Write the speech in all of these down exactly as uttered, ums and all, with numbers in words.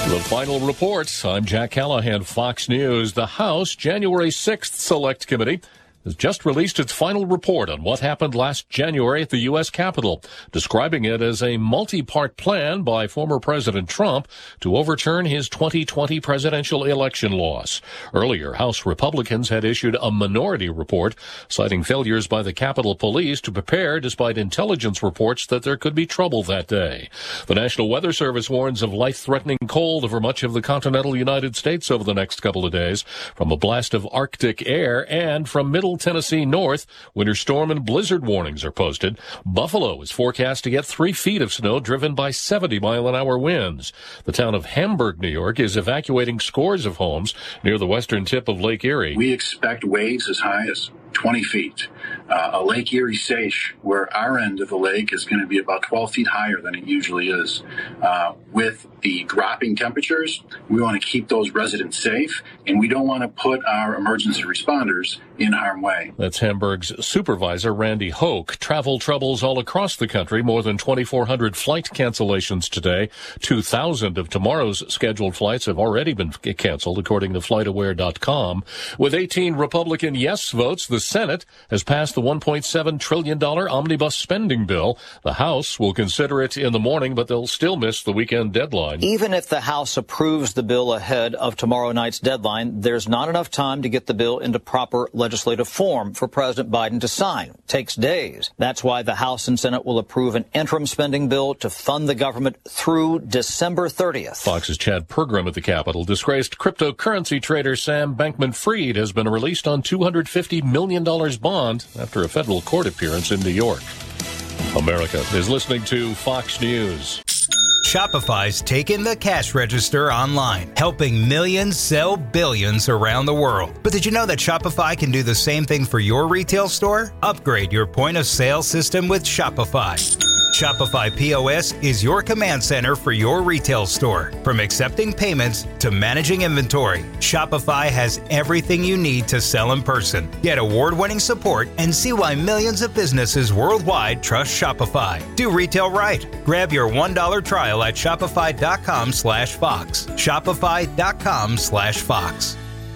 The final report. I'm Jack Callahan, Fox News. The House January sixth Select Committee has just released its final report on what happened last January at the U S Capitol, describing it as a multi-part plan by former President Trump to overturn his twenty twenty presidential election loss. Earlier, House Republicans had issued a minority report citing failures by the Capitol Police to prepare despite intelligence reports that there could be trouble that day. The National Weather Service warns of life-threatening cold over much of the continental United States over the next couple of days from a blast of Arctic air, and from middle Tennessee north, winter storm and blizzard warnings are posted. Buffalo is forecast to get three feet of snow driven by seventy mile an hour winds. The town of Hamburg, New York, is evacuating scores of homes near the western tip of Lake Erie. We expect waves as high as twenty feet. Uh, a Lake Erie Seiche, where our end of the lake is going to be about twelve feet higher than it usually is. Uh, with the dropping temperatures, we want to keep those residents safe, and we don't want to put our emergency responders in harm's way. That's Hamburg's supervisor, Randy Hoke. Travel troubles all across the country. More than twenty-four hundred flight cancellations today. two thousand of tomorrow's scheduled flights have already been canceled, according to flight aware dot com. With eighteen Republican yes votes, the Senate has passed the one point seven trillion dollars omnibus spending bill. The House will consider it in the morning, but they'll still miss the weekend deadline. Even if the House approves the bill ahead of tomorrow night's deadline, there's not enough time to get the bill into proper legislative form for President Biden to sign. It takes days. That's why the House and Senate will approve an interim spending bill to fund the government through December thirtieth. Fox's Chad Pergram at the Capitol. Disgraced cryptocurrency trader Sam Bankman-Fried has been released on two hundred fifty million dollars bond after a federal court appearance in New York. America is listening to Fox News. Shopify's taken the cash register online, helping millions sell billions around the world. But did you know that Shopify can do the same thing for your retail store? Upgrade your point of sale system with Shopify. Shopify P O S is your command center for your retail store. From accepting payments to managing inventory, Shopify has everything you need to sell in person. Get award-winning support and see why millions of businesses worldwide trust Shopify. Do retail right. Grab your one dollar trial at shopify.com slash Fox. Shopify.com slash Fox.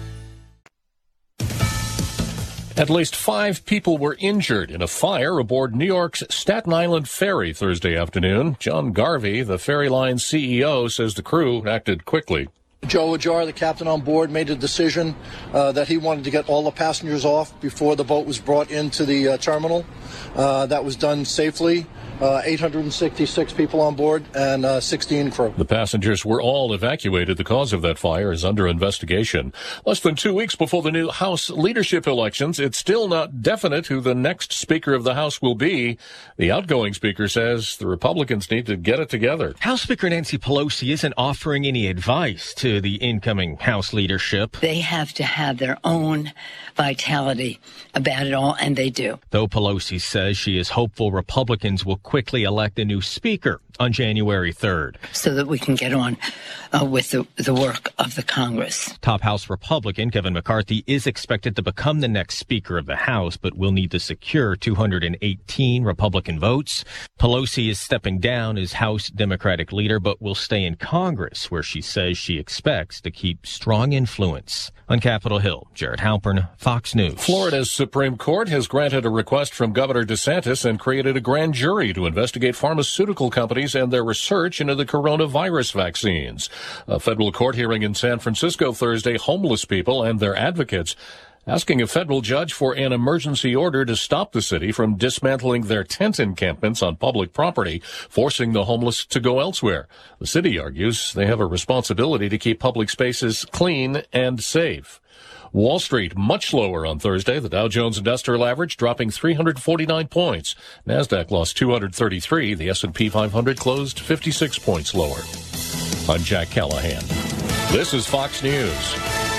At least five people were injured in a fire aboard New York's Staten Island ferry Thursday afternoon. John Garvey, the ferry line's C E O, says the crew acted quickly. Joe Ajar, the captain on board, made a decision uh, that he wanted to get all the passengers off before the boat was brought into the uh, terminal. Uh, that was done safely. Uh, eight hundred sixty-six people on board and uh, sixteen crew. The passengers were all evacuated. The cause of that fire is under investigation. Less than two weeks before the new House leadership elections, it's still not definite who the next Speaker of the House will be. The outgoing Speaker says the Republicans need to get it together. House Speaker Nancy Pelosi isn't offering any advice to the incoming House leadership. They have to have their own vitality about it all, and they do. Though Pelosi says she is hopeful Republicans will quickly elect a new speaker on January third. So that we can get on uh, with the, the work of the Congress. Top House Republican Kevin McCarthy is expected to become the next Speaker of the House, but will need to secure two hundred eighteen Republican votes. Pelosi is stepping down as House Democratic leader, but will stay in Congress, where she says she expects to keep strong influence. On Capitol Hill, Jared Halpern, Fox News. Florida's Supreme Court has granted a request from Governor DeSantis and created a grand jury to investigate pharmaceutical companies and their research into the coronavirus vaccines. A federal court hearing in San Francisco Thursday, homeless people and their advocates asking a federal judge for an emergency order to stop the city from dismantling their tent encampments on public property, forcing the homeless to go elsewhere. The city argues they have a responsibility to keep public spaces clean and safe. Wall Street much lower on Thursday. The Dow Jones Industrial Average dropping three hundred forty-nine points. NASDAQ lost two hundred thirty-three. The S and P five hundred closed fifty-six points lower. I'm Jack Callahan. This is Fox News.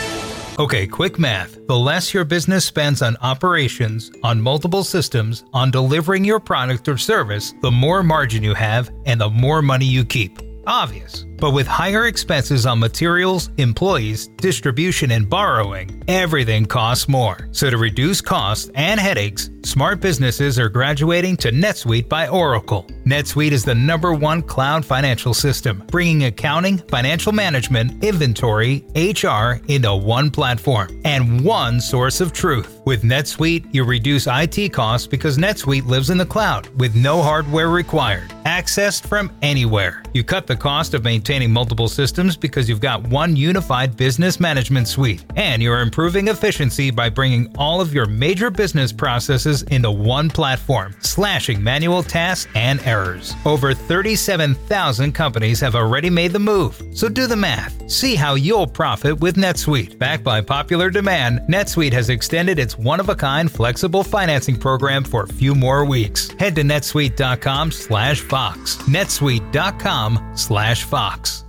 Okay, quick math. The less your business spends on operations, on multiple systems, on delivering your product or service, the more margin you have and the more money you keep. Obvious. But with higher expenses on materials, employees, distribution, and borrowing, everything costs more. So to reduce costs and headaches, smart businesses are graduating to NetSuite by Oracle. NetSuite is the number one cloud financial system, bringing accounting, financial management, inventory, H R into one platform and one source of truth. With NetSuite, you reduce I T costs because NetSuite lives in the cloud with no hardware required. Accessed from anywhere. You cut the cost of maintaining multiple systems because you've got one unified business management suite. And you're improving efficiency by bringing all of your major business processes into one platform, slashing manual tasks and errors. Over thirty-seven thousand companies have already made the move. So do the math. See how you'll profit with NetSuite. Backed by popular demand, NetSuite has extended its one-of-a-kind flexible financing program for a few more weeks. Head to netsuite.com slash Fox. netsuite.com slash Fox.